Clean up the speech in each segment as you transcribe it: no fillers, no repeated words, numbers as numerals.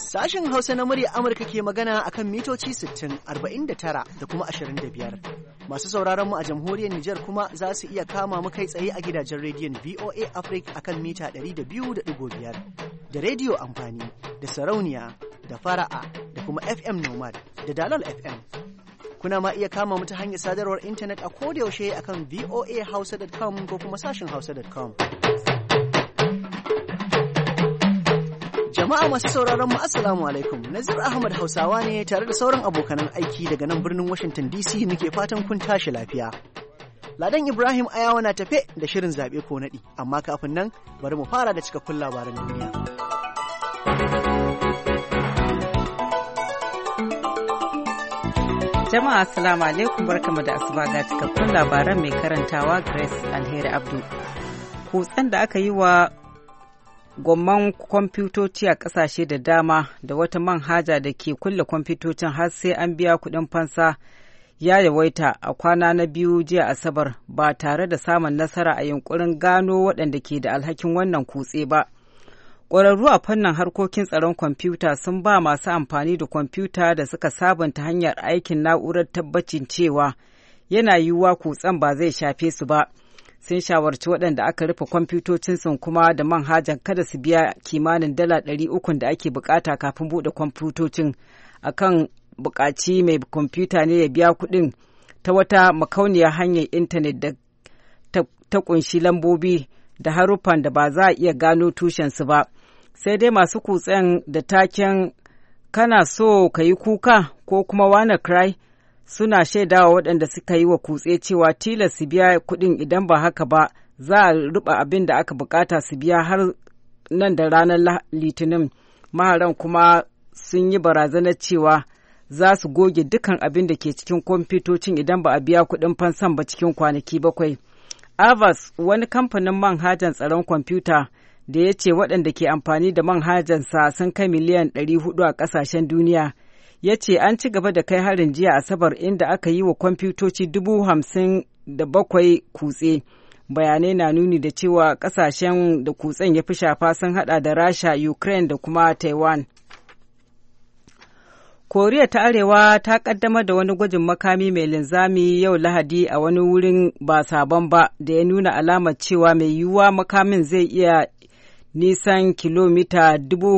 Sashen Hausa na murya Amurka ke magana akan mitoci 60, 49 da kuma 25. Masu sauraron mu a jamhuriyar Nijar kuma za su iya kama mu kai tsaye a gidajen rediyon VOA Africa akan mita 200.5 da rediyo amfani da sarauniya da fara'a da kuma FM Nomad da Dalal FM. Kuna ma iya kama mu ta hanyar sadarwar intanet a kodayaushe akan voahausa.com ko kuma sashen hausa.com. Jama'a masu sauraron mu assalamu alaikum. Nazir Ahmad Hausawa ne tare da sauran abokanan aiki daga nan birnin Washington DC muke fatan kun tashi lafiya. Ladan Ibrahim Ayawa na tafe da shirin zaɓe ko naɗi, amma kafin nan bari mu fara da cikakkun labaran duniya. Jama'a assalamu alaikum, barkamu da asuba ga cikakkun labaran mai karantawa Grace Alheri Abdu. Kutsen da aka yi wa gwamman kwamfutoci a ƙasashe da dama da wata manhaja da ke kulle kwamfutocin har sai an biya kuɗin fansa ya yawaita a kwana na biyu jiya Asabar ba tare da samun nasara a yunkurin gano waɗanda ke da alhakin wannan kutse ba. Ƙwararru a fannin harkokin tsaron kwamfuta sun ba masu amfani da kwamfuta da suka sabunta hanyar aikin na'urar tabbacin cewa yana yiwuwa kutsen ba zai shafe su ba. Sun shawarci waɗanda aka rufe kwamfutocinsu kuma da manhajan kada su biya kimanin $300 da ake bukata kafin buɗe kwamfutocin, akan buƙaci mai kwamfuta ne ya biya kuɗin ta wata makauniyar hanyar intanet da ta ƙunshi lambobi da haruffan da ba za a iya gano tushensu ba. Sai dai masu kutsen da taken kana so ka yi kuka ko kuma wanna cry suna shaidawa waɗanda suka yi wa kutse cewa tilas su biya kuɗin, idan ba haka ba za a ruba abin da aka bukata su biya har nan da ranar Litinin. Maharan kuma sun yi barazanar cewa za su goge dukan abin da ke cikin kwamfutocin idan ba a biya kuɗin fansan ba cikin kwanaki 7. Avast, wani kamfanin manhajan tsaron kwamfuta da ya ce waɗanda ke amfani da manhajansa sun kai miliyan 400 a ƙasashen duniya, ya ce an ci gaba da kai harin jiya Asabar inda aka yi wa kwamfutoci 57,000 kutse. Bayanai na nuni da cewa ƙasashen da kutsen ya fi shafa sun hada da Rasha, Ukraine da kuma Taiwan. Koriya ta Arewa ta kaddamar da wani gwajin makami mai linzami yau Lahadi a wani wurin ba sabon ba da ya nuna alamar cewa mai yiwuwa makamin zai iya nisan kilomita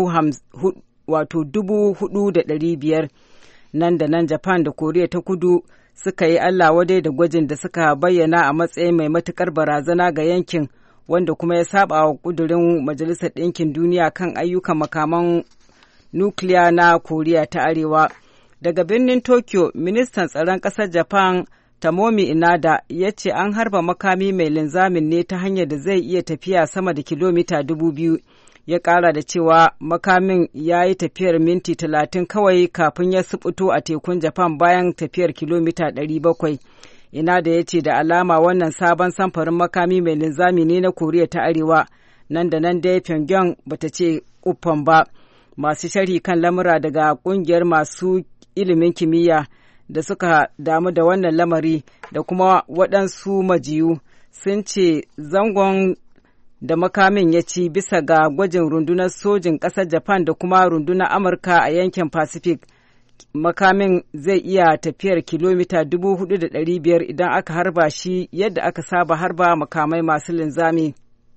4,500. Nan da nan Japan da Koriya ta Kudu suka yi Allah wadai da gwajin da suka bayyana a matsayin mai matukar barazana ga yankin, wanda kuma ya saba wa kudurin Majalisar Ɗinkin Duniya kan ayyukan makaman nukiliya na Koriya ta Arewa. Daga birnin Tokyo, ministan tsaron ƙasar Japan Tomomi Inada ya ce an harba makami mai linzamin ne ta hanyar da zai iya tafiya sama da kilomita 2,000. Ya ƙara da cewa makamin ya yi tafiyar minti 30 kawai kafin ya subuto a tekun Japan bayan tafiyar kilomita 700. Inada ya ce da alama wannan sabon samfarin makami mai linzami ne na Koriya ta Arewa. Nan da nan dai Pyongyang bata ce uffan ba. Masu sharhi kan lamura daga ƙungiyar masu ilimin kimiyya da suka damu da wannan lamari da kuma waɗansu majiyu sun ce zangon da makamin ya ci bisa ga gwajin rundunar sojin ƙasar Japan da kuma rundunar Amurka a yankin Pacific, makamin zai iya tafiyar kilomita 4,500 idan aka harba shi yadda aka saba harba makamai masu linzami.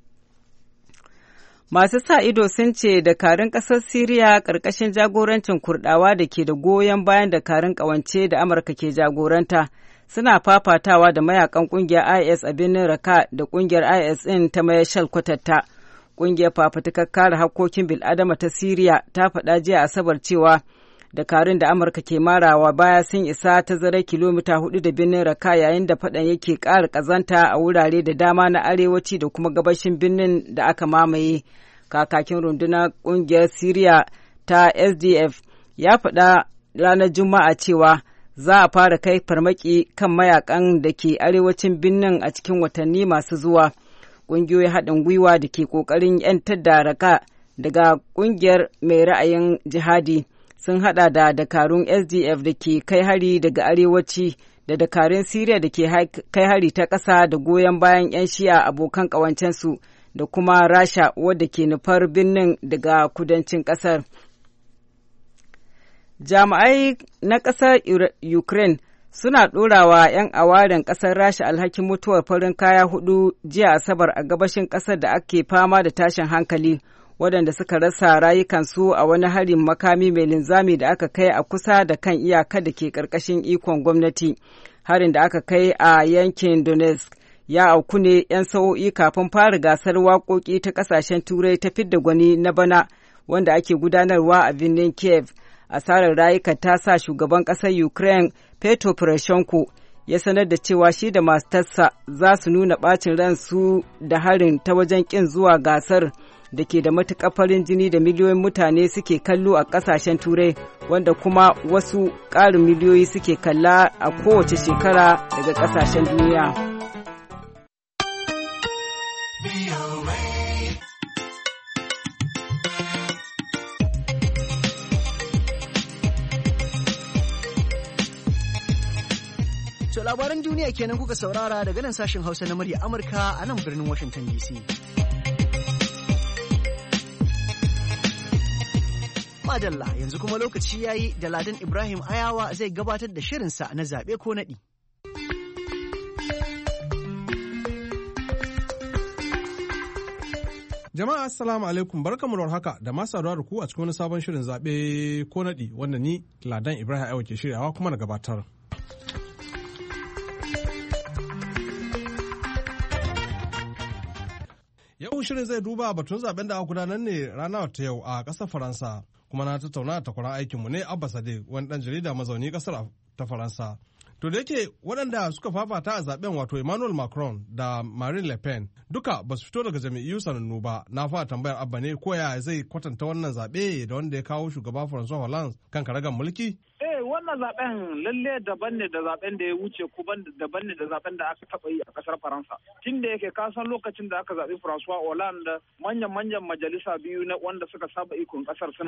Masu sa ido sun ce dakarun ƙasar Siriya ƙarƙashin jagorancin Kurɗawa da ke da goyon bayan dakarun ƙawance da Amurka ke jagoranta suna fafatawa da mayakan ƙungiyar IS a birnin Raqqa da ƙungiyar IS ɗin ta mayar shalkwatatta. Ƙungiyar fafutukar kare hakkokin bil'adama ta Siriya ta faɗa jiya Asabar cewa dakarun da Amurka ke marawa baya sun isa tazarar kilomita 4 da birnin Raqqa yayin da faɗan yake ƙara ƙazanta a wurare da dama na arewaci da kuma gabashin birnin da aka mamaye. Kakakin rundunar ƙungiyar Siriya ta SDF ya faɗa ranar Juma'a cewa za a fara kai farmaki kan mayakan da ke arewacin birnin a cikin watanni masu zuwa. Ƙungiyoyin haɗin gwiwa da ke ƙoƙarin 'yantar da Raqqa daga ƙungiyar mai ra'ayin jihadi sun haɗa da dakarun SDF da ke kai hari daga arewaci da dakarun Siriya da ke kai hari ta ƙasa da goyon bayan 'yan Shi'a abokan ƙawancensu da kuma Rasha wadda ke nufar birnin daga kudancin ƙasar. Jami'ai na ƙasar Ukraine suna ɗorawa 'yan awaren ƙasar Rasha alhakin mutuwar farin kaya 4 jiya Asabar a gabashin ƙasar da ake fama da tashin hankali, waɗanda suka rasa rayukansu a wani harin makami mai linzami da aka kai a kusa da kan iyaka da ke ƙarƙashin ikon gwamnati. Harin da aka kai a yankin Donetsk ya auku ne 'yan sa'o'i kafin fara gasar waƙoƙi ta ƙasashen Turai ta fidda gwani na bana wanda ake gudanarwa a birnin Kiev. Asarar rayuka ta sa shugaban ƙasar Ukraine Petro Poroshenko ya sanar da cewa shi da matarsa za su nuna ɓacin ransu da harin ta wajen ƙin zuwa gasar da ke da matuƙar farin jini da miliyoyin mutane suke kallo a ƙasashen Turai, wanda kuma wasu ƙarin miliyoyi suke kalla a kowace shekara daga ƙasashen duniya. To labaran duniya kenan kuka saurara daga nan sashen Hausa na murya Amurka a nan birnin Washington DC. Madalla yanzu kuma lokaci yayi da Ladan Ibrahim Ayawa zai gabatar da shirinsa na zaɓe ko naɗi. Jama'a assalamu alaikum, barkamu da haka da masu saduwa da ku a cikin wani sabon shirin zaɓe ko naɗi wanda ni Ladan Ibrahim Ayawa ke shiryawa kuma na gabatar. Yau shirin zai duba batun zaben da aka gudanar ne ranar ta yau a ƙasar Faransa, kuma na tattauna da takwaran aikinmu ne Abba Sadiq, wani ɗan jarida mazauni ƙasar ta Faransa. To da yake waɗanda suka fafata a zaben wato Emmanuel Macron da Marine Le Pen duka ba su fito daga jam'iyyu sanannu ba, na fara tambayar Abba ne ko ya zai kwatanta wannan zaɓe da wanda ya kawo shugaba François Hollande kan karagan mulki? Wannan zaben lalle daban ne da zaben da ya wuce kuma daban ne da zaben da aka taba yi a kasar Faransa. Tun da yake kasan lokacin da aka zaɓi François Hollande manyan majalisa biyu na wanda suka saba ikon kasar sun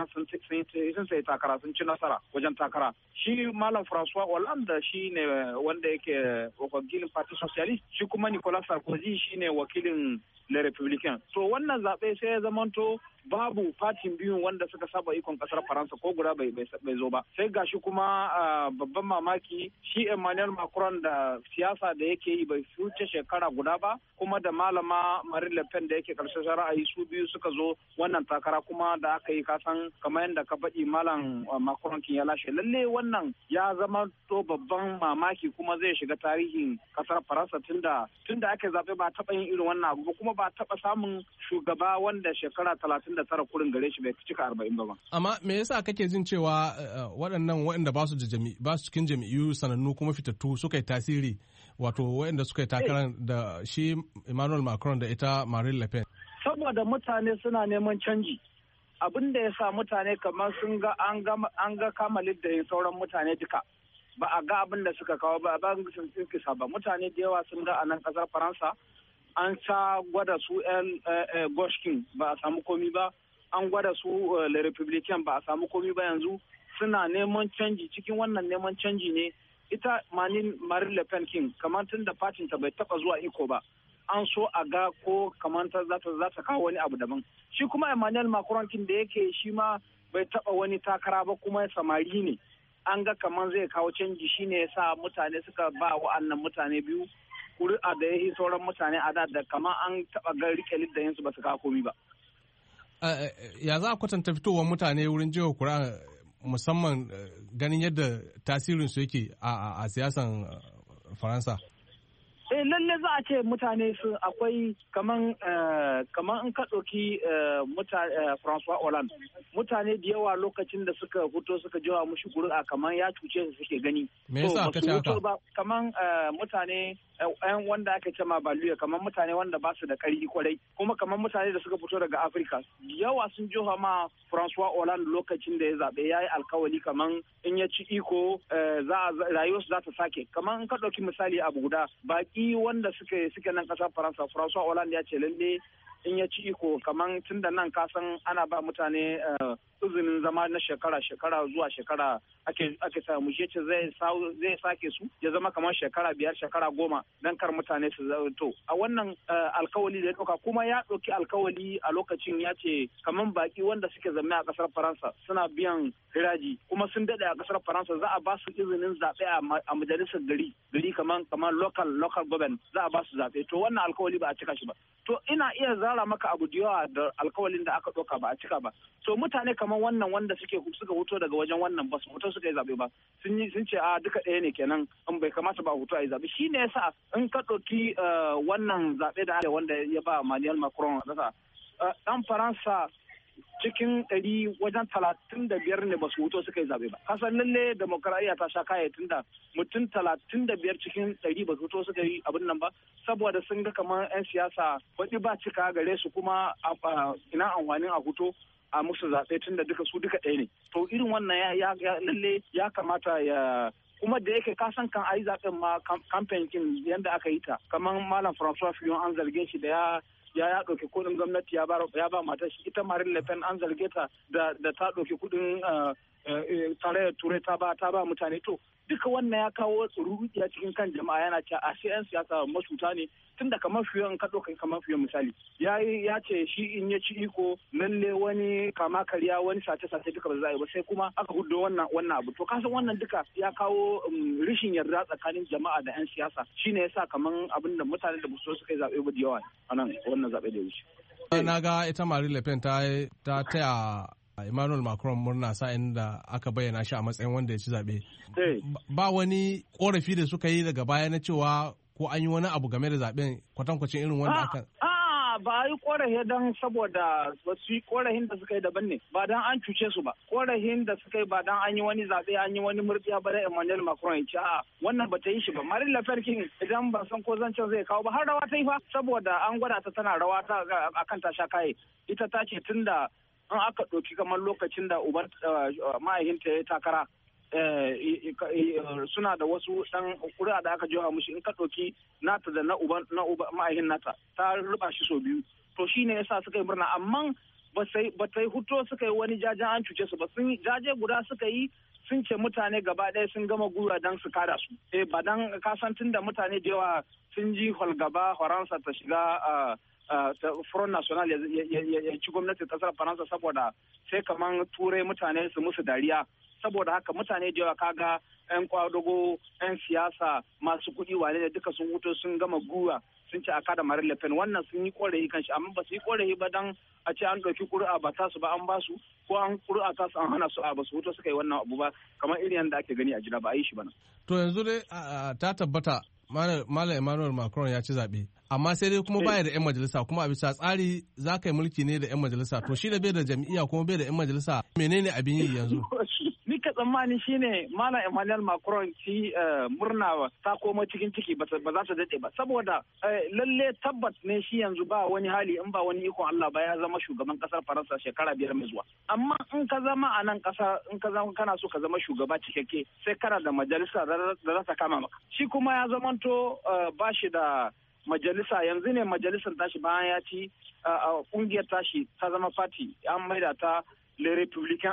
sai takara sun ci nasara wajen takara. Shi Malam François Hollande shi ne wanda yake wakilin Parti Socialist, shi kuma Nicolas Sarkozy shi ne wakilin Le Republicain. So wannan zaɓe sai ya zamanto babu fatin biyun wanda suka saba ikon kasar Faransa ko guda bai zo ba. Sai gashi kuma babban mamaki shi Emmanuel Macron da siyasa da yake yi bai wuce shekara guda ba, kuma da malama Marine Le Pen da yake karshen ra'ayi su biyu suka zo wannan takara, kuma da aka yi kasan kamar yadda ka faɗi Malam Macron kin ya lashe. Lalle wannan ya zama to babban mamaki kuma zai shiga tarihin kasar Faransa tunda aka zaɓe ba taɓa yin irin wannan abu ba, kuma ba taɓa samun shugaba wanda shekara 39 kurin gare shi bai cika 40 ba. Amma me yasa kake jin cewa waɗannan waɗanda ba su cikin jam'iyyu sanannu kuma fitattu suka yi tasiri, wato waɗanda suka yi takarar da shi Emmanuel Macron da ita Marine Le Pen? Saboda mutane suna neman canji. Abin da ya sa mutane kamar sun ga an ga kamalin da sauran mutane duka. Ba a ga abin da suka kawo ba sun kisa ba. Mutane da yawa sun ga a nan ƙasar Faransa an sa gwada su 'yan Goshkin ba a samu komi ba, an gwada su Le Republicain ba a samu komi ba. Yanzu suna neman canji, cikin wannan neman canji ne ita Marine Le Pen king kamar tun da fatin ta bai taba zuwa iko ba, an so a ga ko kamar ta za ta kawo wani abu daban. Shi kuma Emmanuel Macron king da yake shi ma bai taba wani takara ba kuma samari ne, an ga kamar zai kawo canji, shine yasa mutane suka ba wa'annan mutane biyu kuri'a da ya yi sauran mutane a da kamar an taɓa ga rike liddayensu ba su kawo komi ba. Ya za a kwatanta fitowar mutane wurin jiwa kuri'a musamman ganin yadda tasirinsu yake a siyasan Faransa? Lalle za a ce mutane su akwai kaman in ka ɗauki François Hollande, mutane da yawa lokacin da suka fito suka jawa mushi kuri'a kaman ya cuce su suke gani. Me yasa aka ce haka? Kaman mutane yan wanda aka ce ma baluya, kaman mutane wanda ba su da ƙarfi kwarai, kuma kaman mutane da suka fito daga Afirka yawa sun jiha ma François Hollande lokacin da ya zaɓe, ya yi alkawali kaman in ya ci iko rayuwarsu za ta sake. Kaman in ka ɗauki misali abu guda, baki wanda suke nan kasar Faransa, François Hollande ya ce lalle in ya ci iko kaman tun da nan kasan ana ba mutane izinin zama na shekara zuwa shekara ake samu shi ce zai sake su ya zama kamar shekara 5 shekara 10 dan kar mutane su to a wannan alkawali da ya dauka kuma ya dauki alkawali a lokacin ya ce kamar baki wanda suke zama a kasar Faransa suna biyan hiraji kuma sun dade a kasar Faransa za a ba su izinin zabe a majalisar gari kamar local government za a ba su zabe to wannan alkawali ba a cika shi ba to ina iya zara maka abu da yawa da alkawalin da aka dauka ba a cika ba to mutane kamar wannan wanda suka huto daga wajen wannan ba su huto suka yi zabe ba sun ce a duka ɗaya ne kenan in bai kamata ba huto a yi zabe shine yasa in ka ɗauki wannan zabe da wanda ya ba Emmanuel Macron kasa dan Faransa cikin 100 wajen 35 ne ba su huto suka yi zabe ba kasan lalle demokaradiyya ta sha kaya tunda mutum 35 cikin 100 ba su huto suka yi abin nan ba saboda sun ga kamar 'yan siyasa waɗi ba cika gare su kuma ina amfanin a huto a musu zaɓe tun da su duka ɗaya ne to irin wannan ya lalle ya kamata ya kuma da yake kasan kan ayi zaɓen ma kamfen kin yadda aka yi ta kamar malam François Fillon an zarge shi da ya ɗauki kuɗin gwamnati ya ba matar shi ita Marine Le Pen an zarge ta da ta ɗauki kuɗin tarayyar turai ta ba mutane to duka wannan ya kawo tsururuki a cikin kan jama'a yana cewa a sai 'yan siyasa masuta ne tun da kamar fiye ka ɗauka kamar fiye misali ya ce shi in ya ci iko lalle wani kama karya wani sace-sace duka ba za a yi ba sai kuma aka hudo wannan abu to kasan wannan duka ya kawo rishin yarda tsakanin jama'a da 'yan siyasa shine yasa kamar abin da mutane da su suka yi zaɓe ba da yawa a nan wannan zaɓe da ya wuce. Na ga ita Marine Le Pen ta taya Emmanuel Macron murna sa'in da aka bayyana shi a matsayin wanda ya ci zaɓe. Ba wani korafi da suka yi daga baya na cewa ko an yi wani abu game da zaɓen kwatankwacin irin wanda aka... ba a yi korafi don saboda su yi korafin da suka yi daban ne ba don an cuce su ba korafin da suka yi ba don an yi wani zaɓe an yi wani murɗiya ba da Emmanuel Macron ya ce a wannan ba ta yi shi ba Marine Le Pen idan ban san ko zancen zai kawo ba har rawa ta yi fa saboda an gwada ta tana rawa ta akan ta sha kaye ita ta ce tun da an aka ɗauki kamar lokacin da uban ma'aikinta ya takara suna da wasu ɗan ƙuri'a da aka jiwa mushi in ka ɗauki nata da na ma'aikin nata ta ruba shi sau biyu to shi ne yasa suka yi murna amma ba ta yi huto suka yi wani jajen an cuce su ba sun jaje guda suka yi sun ce mutane gaba ɗaya sun gama gura don su kada su ba dan kasantin da mutane da yawa sun ji holgaba Faransa ta shiga Front National ya ci gwamnati kasar Faransa saboda sai kaman turai mutane su musu dariya saboda haka mutane da yawa kaga 'yan kwadago 'yan siyasa masu kuɗi wane ne duka sun huto sun gama guwa sun ce a kada Marine Le Pen wannan sun yi korafi kan shi amma ba su yi korafi ba dan a ce an ɗauki ƙuri'a ba ta su ba an ba su ko an ƙuri'a ta su an hana su a ba su huto suka yi wannan abu ba kamar irin yadda ake gani a gida ba a yi shi ba nan. To yanzu dai ta tabbata Malam Emmanuel Macron ya ci zaɓe. Amma sai dai kuma baya da 'yan majalisa kuma a bisa tsari za ka yi mulki ne da 'yan majalisa to shi da bai da jam'iyya kuma bai da 'yan majalisa menene abin yi yanzu? Ni ka tsammani shine Malam Emmanuel Macron ci murna ta koma cikin ciki ba za ta daɗe ba saboda lalle tabbat ne shi yanzu ba wani hali in ba wani ikon Allah ba ya zama shugaban kasar Faransa shekara 5 mai zuwa. Amma in ka zama a nan ƙasa in ka zama kana so ka zama shugaba cikakke sai kana da majalisa da za ta kama maka. Shi kuma ya zamanto ba shi da majalisa yanzu ne majalisar tashi bayan ya ci kungiyar tashi ta zama party an maida ta le Républicains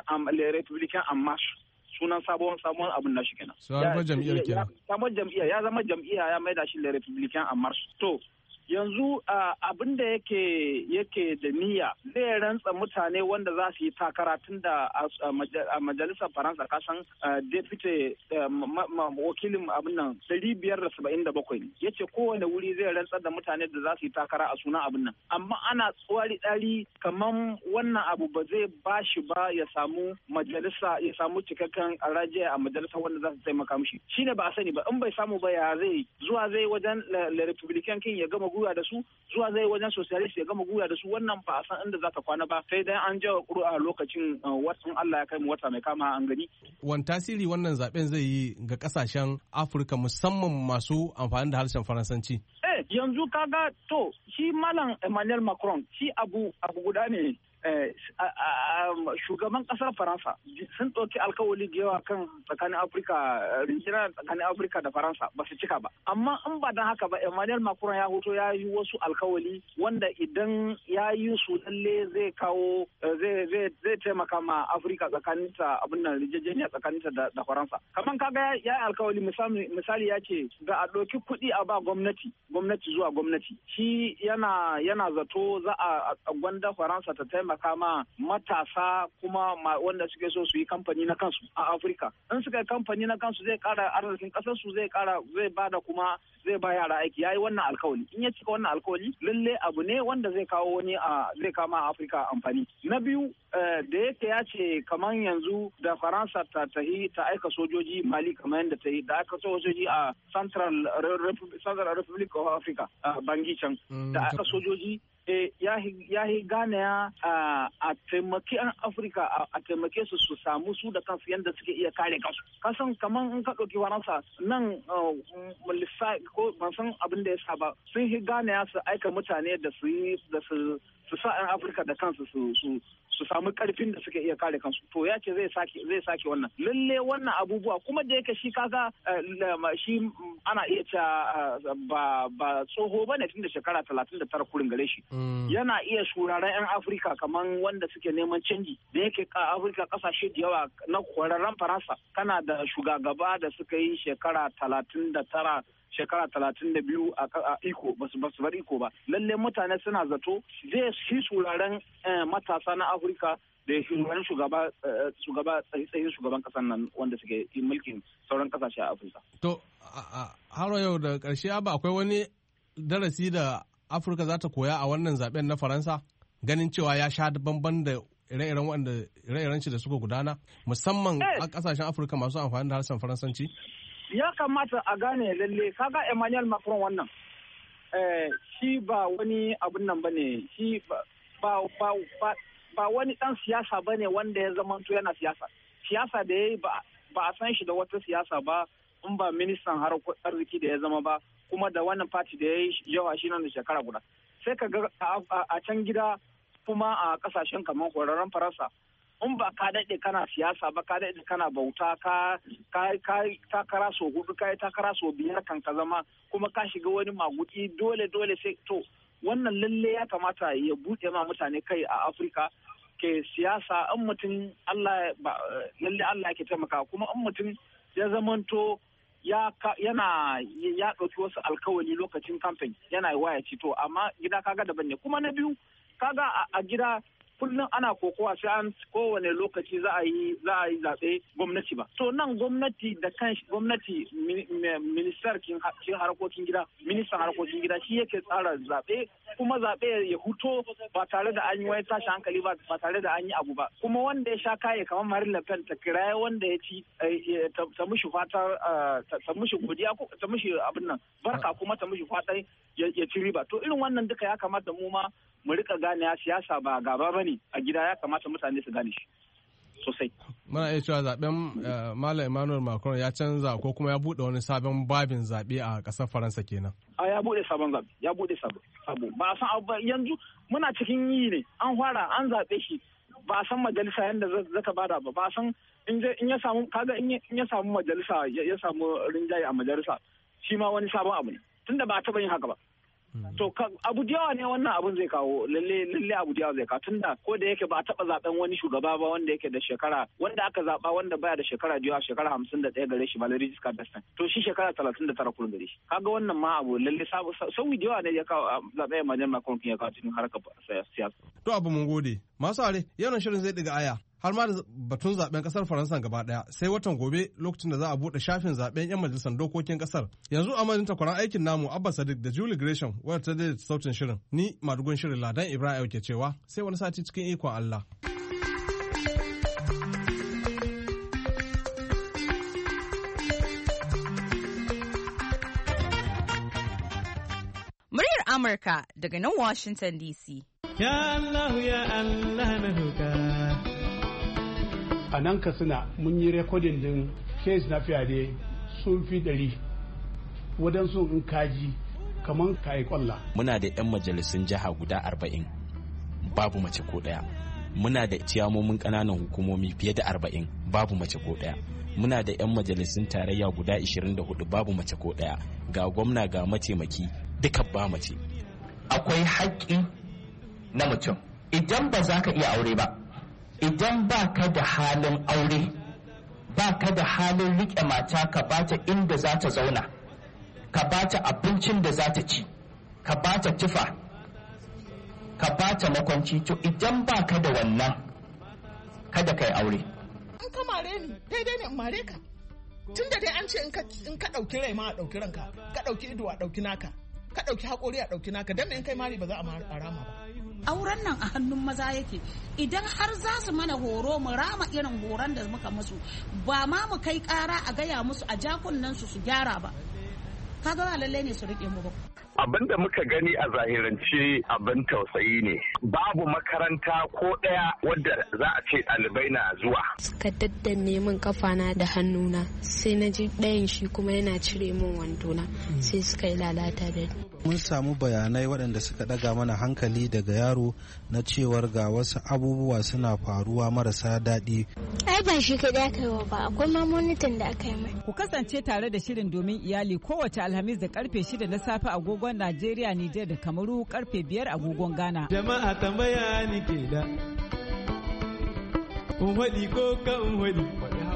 en marche sunan sabon abun nashi kenan. Sabon jam'iyyar kenan. Sabon jam'iyya ya zama jam'iyya ya maida shi le Républicains en marche. To yanzu abin da yake da niyya zai rantsa mutane wanda za su yi takara tun da a majalisar Faransa kasan deputy wakilin abin nan 577 ne ya ce kowane wuri zai rantsar da mutane da za su yi takara a sunan abin nan amma ana tsawari ɗari kamar wannan abu ba zai bashi ba ya samu majalisa ya samu cikakken rajiya a majalisa wanda za su taimaka mishi shine ba a sani ba in bai samu ba ya zai zuwa zai wajen Republican kin ya gama guya da su zuwa zai wajen socialist ya gama guya da su wannan ba a san inda za ta kwana ba sai dai an jawa ƙuri'a lokacin watan Allah ya kai mu wata mai kama an gani. Wani tasiri wannan zaben zai yi ga kasashen Afirka musamman masu amfani da harshen Faransanci? Yanzu kaga to shi Malam Emmanuel Macron shi abu guda ne shugaban kasar Faransa sun ɗauki alkawali da yawa kan tsakanin Afirka da Faransa ba su cika ba. Amma in ba don haka ba Emmanuel Macron ya hoto ya yi wasu alkawali wanda idan ya yi su lalle zai kawo zai taimaka ma Afirka tsakaninta abin nan rijejeniya tsakaninta da Faransa. Kaman kaga ya yi alkawali misali ya ce ga a ɗauki kuɗi a ba gwamnati zuwa gwamnati. Shi yana zato za a gwanda Faransa ta taimaka ma matasa kuma wanda suke so su yi kamfani na kansu a Afirka. In suka yi kamfani na kansu zai kara arzikin kasar su zai bada kuma zai ba yara aiki. Yayi wannan alkawali. In ya cika wannan alkawali lalle abu ne wanda zai kawo zai kama a Afirka amfani. Na biyu da yake ya ce kamar yanzu da Faransa ta aika sojoji Mali kamar yadda ta yi da aka sojoji a Central Republic of Africa Bangi can da aka sojoji ya yi gane a taimaki an Afirka a taimake su samu su da kansu yadda suke iya kare kansu. Kasan kamar in ka ɗauki Faransa nan ko ban san abin da ya sa ba sun yi gane su aika mutane da su sa 'yan Afirka da kansu su samu karfin da suke iya kare kansu. To ya ce zai sake wannan. Lalle wannan abubuwa kuma da yake shi kaga shi ana iya cewa ba tsoho bane tun da shekara 39 kurin gare shi. Yana iya shuraren 'yan Afirka kamar wanda suke neman canji da yake Afirka kasashe da yawa na kwararren Faransa kana da shugaba da suka yi shekara 39 shekara 32 a iko ba su bar iko ba. Lalle mutane suna zato zai shi shuraren matasa na Afirka da shugaban tsayin shugaban kasar nan wanda suke mulkin sauran kasashe a Afirka. To har yau da ƙarshe akwai wani darasi da Afirka za ta koya a wannan zaben na Faransa ganin cewa ya sha bamban da ire-iren shi da suka gudana musamman a kasashen Afirka masu amfani da harshen Faransanci. Ya kamata a gane lalle kaga Emmanuel Macron wannan shi ba wani abun nan bane shi ba wani dan siyasa bane wanda ya zama to yana siyasa da yayi ba a san shi da wata siyasa ba in ba ministan harkokin arziki da ya zama ba kuma da wannan party da yayi yawa shi nan da shekara guda sai ka ga a can gida kuma a kasashen kamar horarren Faransa in ba ka daɗe kana siyasa ba ka daɗe kana bauta ka takara so hudu ka yi takara so biyar kan ka zama kuma ka shiga wani magudi dole sai to wannan lalle ya kamata ya buɗe ma mutane kai a Afirka ke siyasa in mutum lalle Allah yake taimaka kuma in mutum ya zamanto ya ɗauki wasu alkawali lokacin kamfen yana waya ci to amma gida kaga daban ne kuma na biyu kaga a gida kullum ana kokowa sai an kowane lokaci za a yi zaɓe gwamnati ba. To nan gwamnati da kan gwamnati ministan harkokin gida shi yake tsara zaɓe kuma zaɓe ya huto ba tare da an yi wani tashi hankali ba tare da an yi abu ba. Kuma wanda ya sha kaye kamar Marine Le Pen ta kiraye wanda ya ci ta mushi fatar ta mushi godiya ko ta mushi abin nan barka kuma ta mushi fatar ya ci riba. To irin wannan duka ya kamata mu ma mu rika gane siyasa ba gaba bane a gida ya kamata mutane su gane shi sosai. Muna iya cewa zaben Malam Emmanuel Macron ya canza ko kuma ya bude wani sabon babin zabe a kasar Faransa kenan. Ya bude sabon zabe, ya bude sabo. Ba san yanzu muna cikin yi ne an fara an zabe shi ba san majalisa yanda zata bada ba san in ya samu kaga in ya samu majalisa ya samu rinjaye a majalisa shi ma wani sabon abu ne tunda ba taba yin haka ba. To abu da yawa ne wannan abun zai kawo lalle abu da yawa zai kawo tunda ko da yake ba a taba zaben wani shugaba ba wanda yake da shekara wanda aka zaba wanda baya da shekara da yawa shekara 51 gare shi Valéry Giscard d'Estaing to shi shekara 39 kullum gare shi kaga wannan ma abu lalle sauyi da yawa ne ya kawo zaben Emmanuel Macron ya kawo cikin harkar siyasa. To abu mun gode masu are yawan shirin zai diga aya har ma da batun zaben kasar Faransa gaba daya sai watan gobe lokacin da za a bude shafin zaben yan majalisar dokokin kasar. Yanzu a madadin takwaran aikin namu Abba Sadiq da Julie Gresham wadda ta daidaita sautin shirin ni madugun shirin Ladan Ibrahim ke cewa sai wani sati cikin ikon Allah. Muryar Amurka daga nan Washington DC. Ya Allah ya Allah na roƙa. A nan Katsina mun yi rekodin din kes na fiyade sun fi 100 wadansu in kaji kamar kayi kwalla. Muna da 'yan majalisun jiha guda 40 babu mace ko ɗaya. muna da ciyamomin ƙananan hukumomi fiye da 40 babu mace ko ɗaya. Muna da 'yan majalisun tarayya guda 24 babu mace ko ɗaya. Ga gwamna ga mataimaki duka ba mace. Akwai haƙƙi na mutum. Idan ba za ka iya aure ba, idan ba ka da halin aure, ba ka da halin riƙe mata ka bata inda za ta zauna, ka bata abincin da za ta ci, ka bata tufa, ka bata makwanci, to idan ba ka da wannan, kada ka yi aure. In ka mare ni daidai ne in mare ka, tun da dai an ce in ka ɗauki rai ma a ɗauki ranka, ka ɗauki ido a ɗauki naka, ka ɗauki haƙori a ɗauki naka, don me in kai mari ba za a rama ba. Auren nan a hannun maza yake, idan har za su mana horo mu rama irin horon da muka musu, ba ma mu kai ƙara a gaya musu a jakunan su gyara ba, kaga ba lallai ne su riƙe mu ba. Abin da muka gani a zahirance abin tausayi ne. Babu makaranta ko ɗaya wadda za a ce ɗalibai na zuwa. Suka daddanne min kafana da hannuna, sai na ji ɗayan shi kuma yana cire min wandona, sai suka yi lalata da ni. Mun samu bayanai waɗanda suka ɗaga mana hankali daga yaro na cewar ga wasu abubuwa suna faruwa marasa daɗi. Ai ba shi kaɗai aka yi ba, akwai mamonitan da aka yi mai. Ku kasance tare da shirin domin iyali kowace Alhamis da karfe 6 na safe agogon Najeriya, Nijar da Kamaru, karfe 5 agogon Ghana. Jama'a tambaya ni ke da. Un haɗi ko ka un haɗi.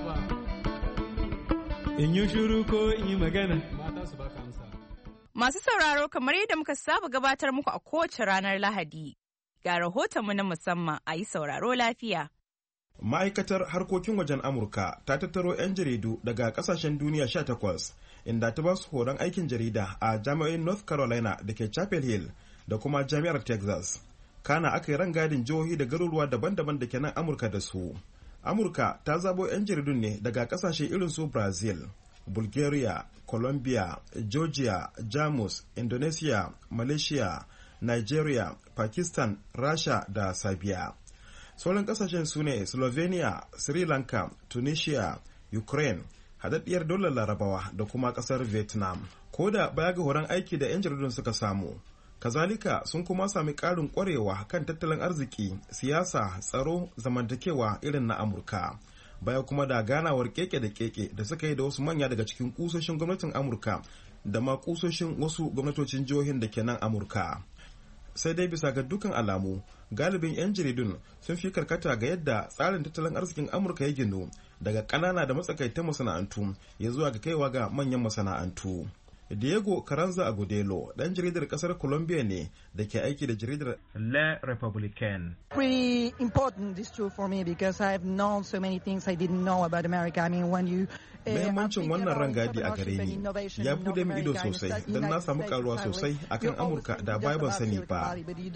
In yi shuru ko in yi magana. Masu sauraro, kamar yadda muka saba gabatar muku a kowace ranar Lahadi, ga rahotonmu na musamman, a yi sauraro lafiya. Ma'aikatar harkokin wajen Amurka ta tattaro 'yan jaridu daga kasashen duniya 18 inda ta ba su horon aikin jarida a jami'o'in North Carolina da ke Chapel Hill da kuma jami'ar Texas. Kana aka yi rangadin jihohi da garuruwa daban-daban da ke nan Amurka da su. Amurka ta zabo 'yan jaridun ne daga kasashe irin su Brazil, Bulgaria, Colombia, Georgia, Jamus, Indonesia, Malaysia, Nigeria, Pakistan, Rasha da Serbia. Sauran kasashen su ne Slovenia, Sri Lanka, Tunisia, Ukraine, haɗaɗɗiyar daular Larabawa da kuma ƙasar Vietnam. Ko da baya ga horon aiki da 'yan jaridun suka samu, kazalika sun kuma sami ƙarin ƙwarewa kan tattalin arziki, siyasa, tsaro, zamantakewa irin na Amurka. Baya kuma da ganawar keke da keke da suka yi da wasu manya daga cikin kusoshin gwamnatin Amurka da ma kusoshin wasu gwamnatocin jihohin da ke nan Amurka. Sai dai bisa ga dukkan alamu galibin 'yan jaridun sun fi karkata ga yadda tsarin tattalin arzikin Amurka ya ginu daga ƙanana da matsakaitan masana'antu ya zuwa ga kaiwa ga manyan masana'antu. Diego Carranza Agudelo dan jaridar kasar Colombia ne da ke aiki da jaridar Le Republican. Pretty important this too for me because I have known so many things I didn't know about America. I mean when you Mahimmancin wannan rangadi a gare ni ya bude min ido sosai don na samu karuwa sosai akan Amurka da bai ban sani ba.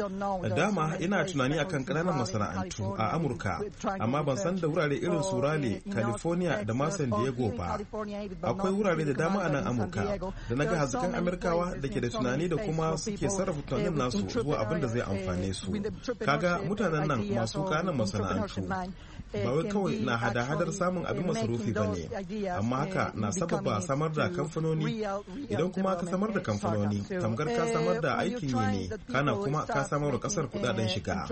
Dama ina tunani akan ƙananan masana'antu a Amurka amma ban san da wurare irin su Raleigh, California da ma San Diego ba. Akwai wurare da dama a nan Amurka da na ga hazikan Amerikawa da ke da tunani da kuma suke sarrafa tunanin nasu zuwa abin da zai amfane su. Kaga mutanen nan masu ƙananan masana'antu ba wai kawai na hada-hadar samun abin masarufi ba ne, amma haka na sababa samar da kamfanoni. Idan kuma ka samar da kamfanoni tamkar ka samar da aikin yi ne, kana kuma ka samar da kasar kudaden shiga.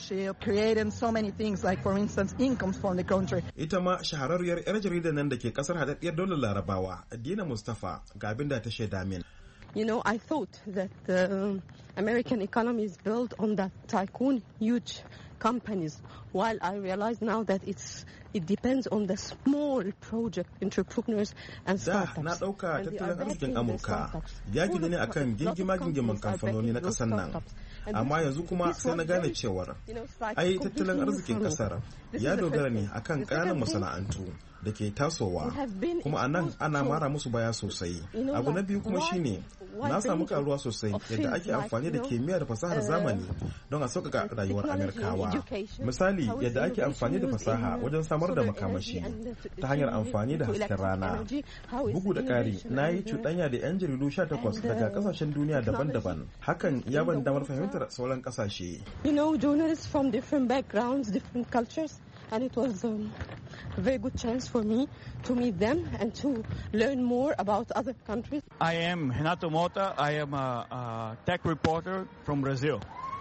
Ita ma shahararriyar 'yar jaridar nan da ke kasar haɗaɗɗiyar daular Larabawa, Dina Mustapha, ga abin da ta shaida min. You know, I thought that the American economy is built on that tycoon huge companies, while I realize now that it depends on the small project entrepreneurs and startups. Da na ɗauka tattalin arzikin Amurka ya gina ne akan gingiman kamfanoni na ƙasar nan, amma yanzu kuma sai na gane cewar ai tattalin arzikin ƙasar ya dogara ne akan ƙananan masana'antu da ke tasowa, kuma a nan ana mara musu baya sosai. Abu na biyu kuma shine na samu karuwa sosai yadda ake amfani da kimiyya da fasahar zamani don a sauƙaƙa rayuwar Amerikawa. Misali yadda ake amfani da fasaha wajen samar da makamashi ta hanyar amfani da hasken rana. Bugu da ƙari, na yi cuɗanya da 'yan jaridu 18 daga ƙasashen duniya daban-daban. Hakan ya ban damar fahimtar sauran ƙasashe. You know, journalists from different backgrounds, different cultures. And it was a very good chance for me to meet them and to learn more about other countries. I am Renato Mota. I am a tech reporter from Brazil.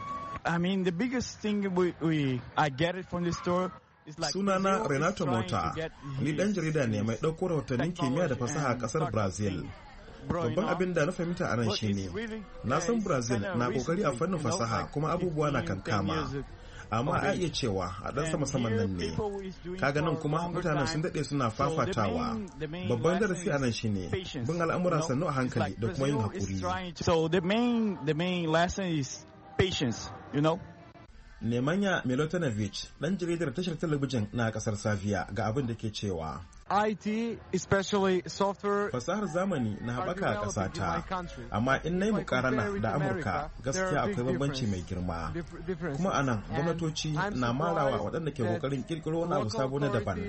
I mean, the biggest thing I get it from the store. Sunana Renato Mota, ni dan jarida ne mai ɗauko rahotannin kimiyya da fasaha a ƙasar Brazil. Babban abin da na fahimta a nan shine, na san Brazil na ƙoƙari a fannin fasaha kuma abubuwa na kankama. Amma a iya cewa a ɗan sama-saman nan ne. Kaga nan kuma mutanen sun daɗe suna fafatawa. Babban darasi a nan shine bin al'amura sannu a hankali da kuma yin haƙuri. So the main lesson is patience, you know. Nemanja Milutinovic, ɗan jaridar tashar talabijin na ƙasar Saviya, ga abin da ke cewa. IT, especially software. Fasahar zamani na haɓaka a ƙasata, amma in na yi mukarana da Amurka gaskiya akwai bambanci mai girma. Kuma a nan gwamnatoci na marawa waɗanda ke ƙoƙarin ƙirƙiro wani abu sabo na daban.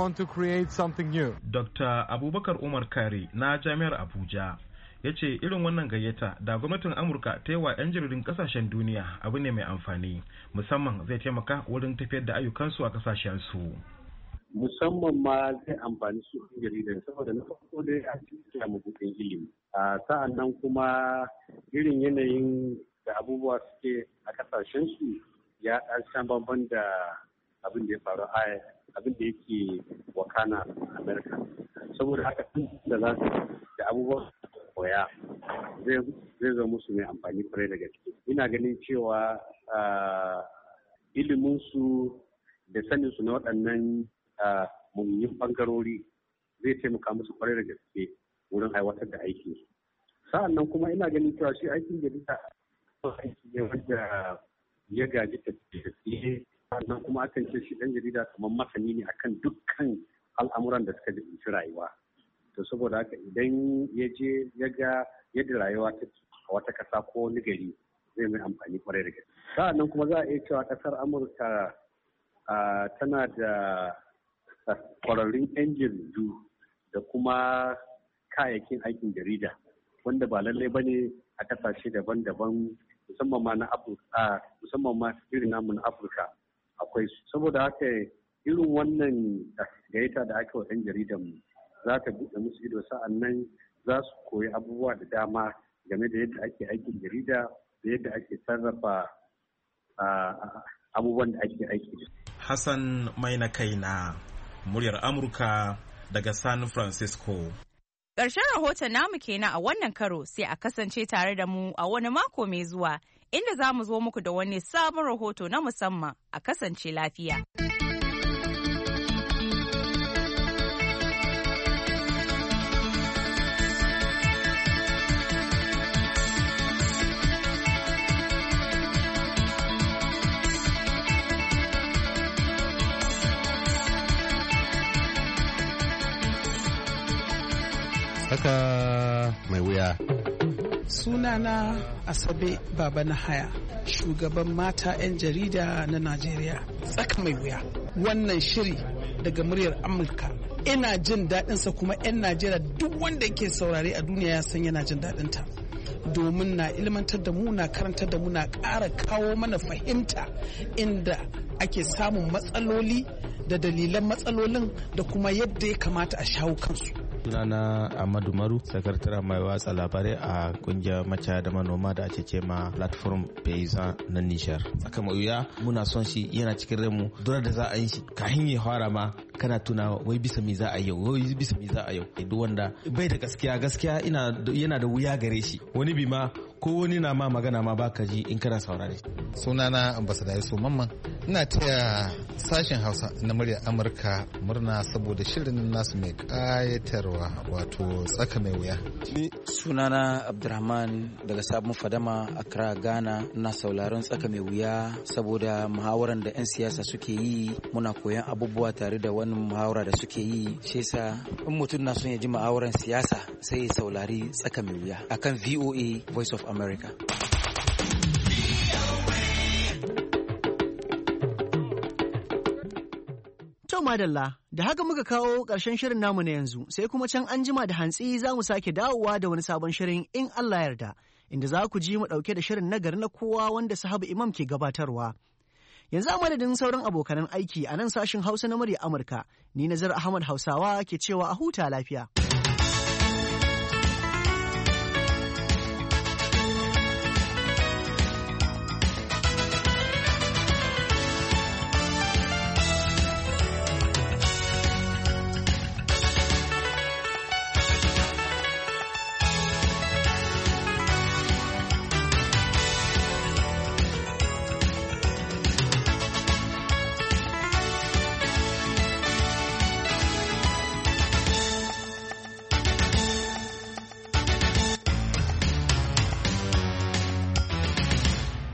Dr. Abubakar Umar Kari na Jami'ar Abuja ya ce irin wannan gayyata da gwamnatin Amurka ta yi wa 'yan jaridun ƙasashen duniya abu ne mai amfani, musamman zai taimaka wurin tafiyar da ayyukansu a ƙasashensu. Musamman ma zai amfani su jaridan saboda na farko dai a cikin mabuɗin ilimi. Sa'an nan kuma irin yanayin da abubuwa suke a kasashen su ya ɗan bamban da abin da ya faru a abin da yake wakana a Amerika. Saboda haka da za su da abubuwa koya zai zo musu mai amfani kwarai da gaske. Ina ganin cewa ilimin su da sanin su na waɗannan muhimmin bangarori zai taimaka musu kwarai da gaske wurin aiwatar da aiki. Sa'an nan kuma ina ganin cewa shi aikin jarida aiki ne wanda ya gaji tafiye, sannan kuma akan ce shi ɗan jarida kamar masani ne akan dukkan al'amuran da suka jibinci rayuwa. To saboda haka idan ya je ya ga yadda rayuwa ta a wata ƙasa ko wani gari zai mai amfani kwarai da gaske. Sa'an nan kuma za a iya cewa ƙasar Amurka tana da kwararrun 'yan jaridu da kuma kayayyakin aikin jarida wanda ba lallai ba ne a kasashe daban-daban musamman ma na Afirka, musamman ma irin namu na Afirka akwai su. Saboda haka irin wannan gayyata da aka wa 'yan jaridan mu za ta buɗe musu ido, sa'an nan za su koyi abubuwa da dama game da yadda ake aikin jarida da yadda ake sarrafa abubuwan da ake aiki. Hassan Maina Kaina, muryar Amurka daga San Francisco. Ƙarshen rahoton namu kenan a wannan karo, sai a kasance tare da mu a wani mako mai zuwa inda za mu zo muku da wani sabon rahoto na musamman. A kasance lafiya. Tsaka mai wuya. Sunana Asabe Baba na Haya, shugaban mata 'yan jarida na Najeriya. Tsaka mai wuya. Wannan shiri daga muryar Amurka ina jin daɗinsa, kuma 'yan Najeriya duk wanda yake saurare a duniya ya san yana jin daɗinta. Domin na ilmantar da mu, na karantar da mu, na ƙara kawo mana fahimta inda ake samun matsaloli da dalilan matsalolin da kuma yadda ya kamata a shawo kansu. Sunana Ahmadu Maru, sakataren mai watsa labarai a kungiyar macaya da manoma da ake ce ma platform paysan na Nijar. Tsaka mai wuya muna son shi, yana cikin ranmu. Dora da za a yi shi kahin ya fara ma kana tuna wai bisa me za a yau, wai bisa me za a yau. Duk wanda bai da gaskiya yana da wuya gare shi. Wani bi ma ko wani na ma magana ma baka ji in kana saurare. Sunana Ambassador Yusuf Mamman, ina taya sashen Hausa na muryar Amurka murna saboda shirin nasu mai ƙayatarwa, wato tsaka mai wuya. Sunana Abdurrahman daga Sabon Fadama, Accra, Ghana. Na sauraron tsaka mai wuya saboda muhawaran da 'yan siyasa suke yi, muna koyan abubuwa tare da wani muhawara da suke yi. Shi yasa in mutum na son ya ji muhawaran siyasa sai ya saurari tsaka mai wuya akan VOA Voice of America. To madalla, da haka muka kawo ƙarshen shirin namu na yanzu, sai kuma can an jima da hantsi za mu sake dawowa da wani sabon shirin in Allah yarda, inda za ku ji mu ɗauke da shirin nagari na kowa wanda Sahabu Imam ke gabatarwa. Yanzu a madadin sauran abokanan aiki a nan sashin Hausa na murya Amurka, ni Nazar Ahmad Hausawa ke cewa a huta lafiya.